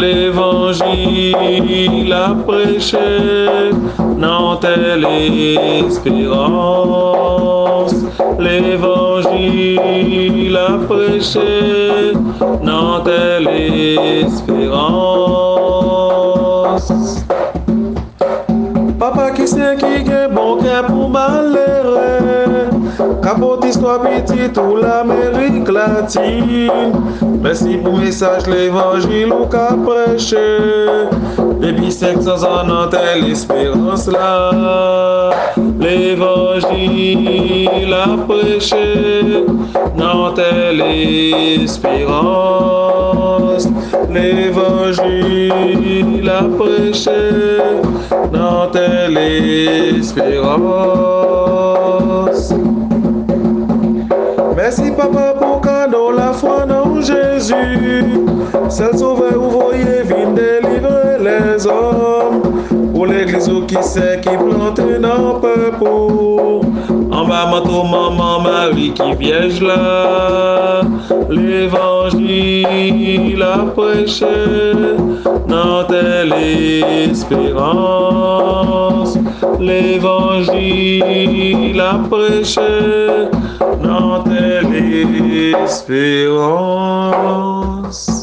l'évangile à prêcher, non telle espérance. L'évangile à prêcher, non telle espérance. Papa qui sait qui est bon cœur pour malheureux, capote histoire petite ou l'Amérique latine. Merci pour message l'évangile ou qu'a prêché. Depuis 500 ans dans telle espérance là. L'évangile à prêcher, dans telle espérance. L'évangile à prêcher, dans telle espérance. Merci papa pour cadeau la foi dans Jésus. Seul sauveur vous voyez vient délivrer les hommes. Pour l'église qui sait qui plante dans le peuple. En bas manteau maman Marie qui vierge là. L'évangile à prêcher, dans telle espérance. L'évangile à prêcher, dans telle espérance.